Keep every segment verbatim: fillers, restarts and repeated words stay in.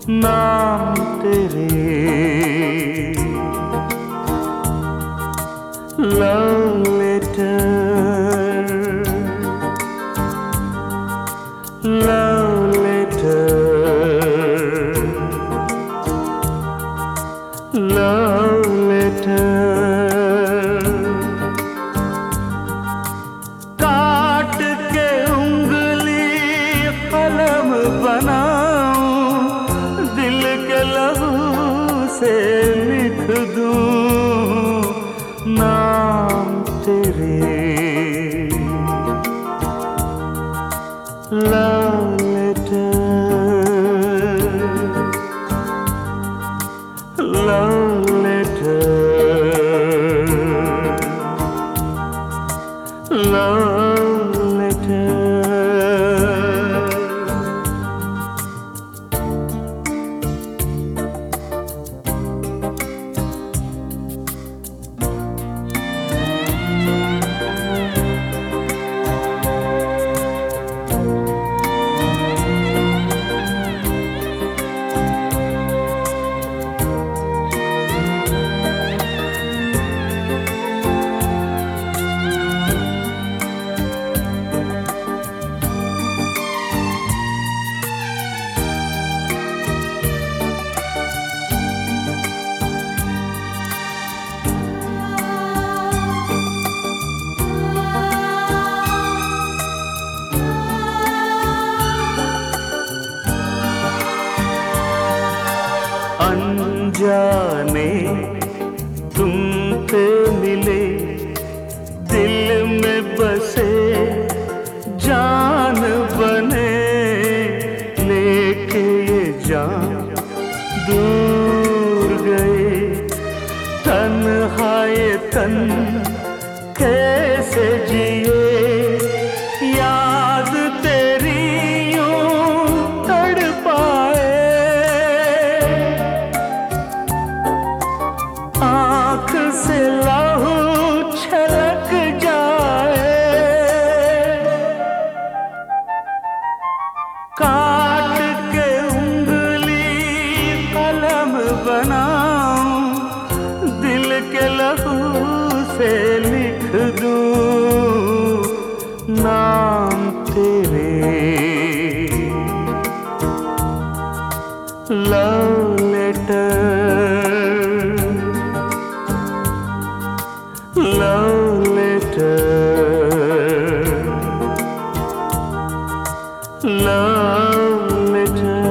नाम तेरे love letter love letter love letter काट के उंगली कलम बनाऊं दिल के लहू से लिख दूं नाम तेरे love letter love letter love letter अनजाने तुम पे मिले दिल में बसे जान बने लेके ये जान दूर गए तन्हाए तन कैसे जिए याद तेरी यूं तड़पाए आँख से लहू छलक जाए काट के उंगली कलम बनाऊं दिल के लहू से लिख दूं नाम तेरे love letter love letter love letter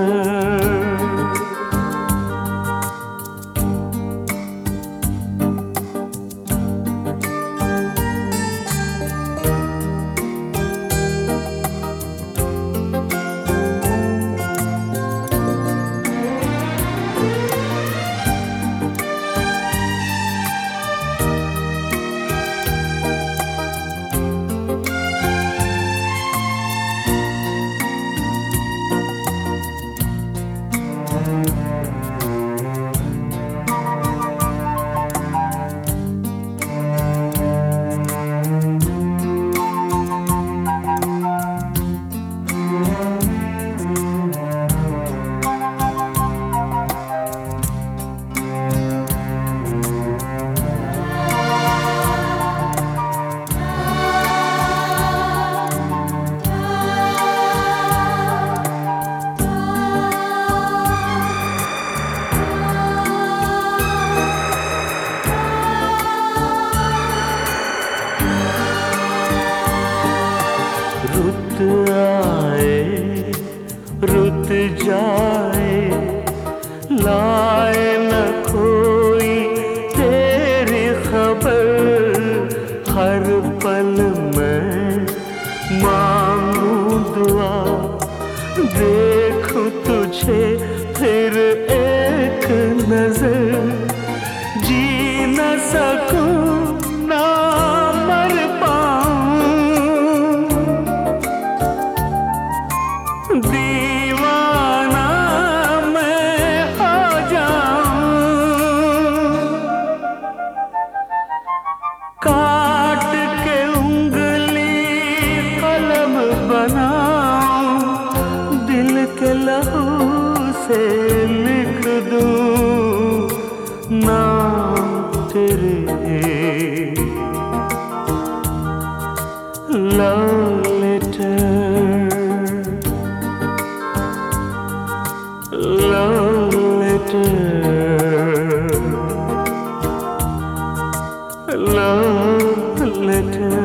रुत आए रुत जाए लाए न कोई तेरी खबर हर पल मैं मांगू दुआ देखूं तुझे फिर एक नजर जी न सकूं ना मर पाऊं दीवाना मैं हो जाऊं काट के उंगली कलम बनाऊं दिल के लहू से love letter, love letter, love letter.